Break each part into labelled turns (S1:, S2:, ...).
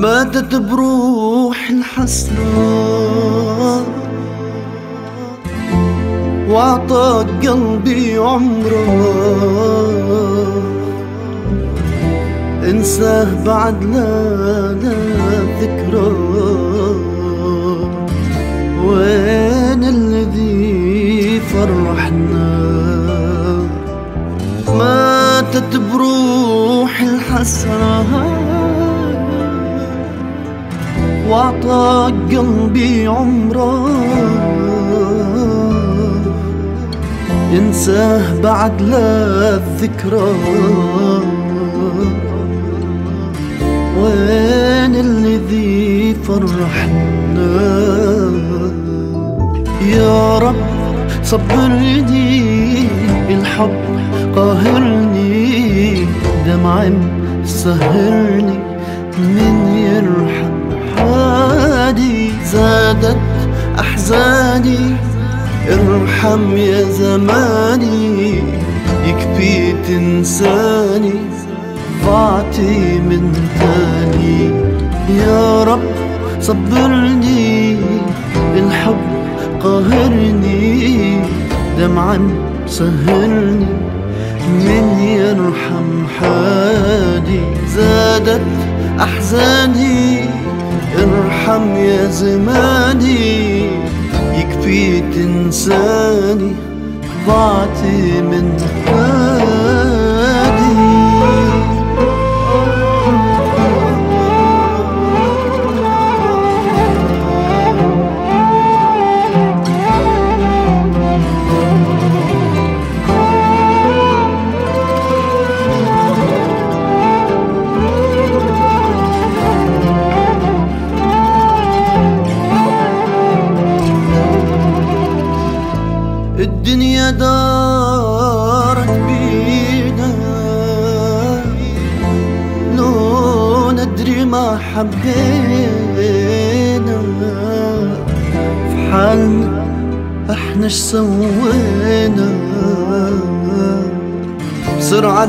S1: ماتت بروح الحسرة وعطاك قلبي عمره، انساه بعد لا ذكرى. وين الذي فرحنا؟ ماتت بروح الحسرة وعطاك قلبي عمره، ينساه بعد لا الذكرى. وين الذي فرحنا؟ يا رب صبرني، الحب قاهرني، دمعي مسهرني، من يرحم حالي. زادت أحزاني، ارحم يا زماني، يكفي تنساني، ضعتي من تاني. يا رب صبرني، الحب قاهرني، دمعا مسهرني، من يرحم حالي. زادت أحزاني، ارحم يا زماني، يكفي تنساني، ضعتي من حالي. الدنيا دارت بينا، لو ندري ما حبينا. في حالنا احنا اش سوينا؟ بسرعة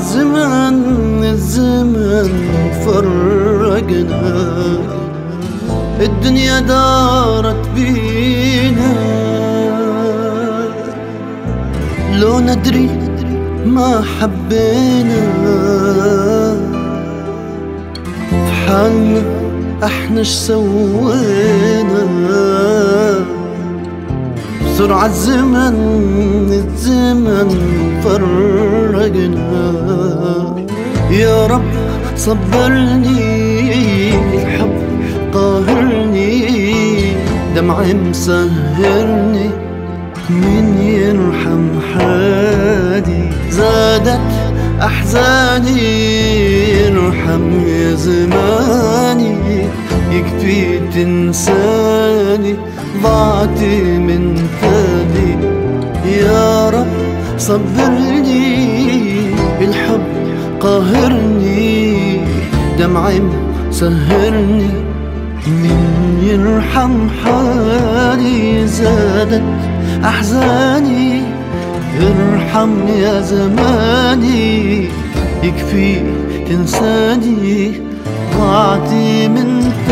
S1: الزمن فرقنا. الدنيا دارت بينا، لو ندري ما حبينا. في حالنا احنا اش سوينا؟ بسرعة الزمن فرقنا. يا رب صبرني، الحب قاهرني، دمعي مسهرني، من يرحم حالي. زادت أحزاني، ارحم يا زماني، يكفي تنساني، ضعتي من تاني. يا رب صبرني، الحب قاهرني، دمعي مسهرني، من يرحم حالي. زادت أحزاني، ارحم يا زماني، يكفي تنساني، ضعتي من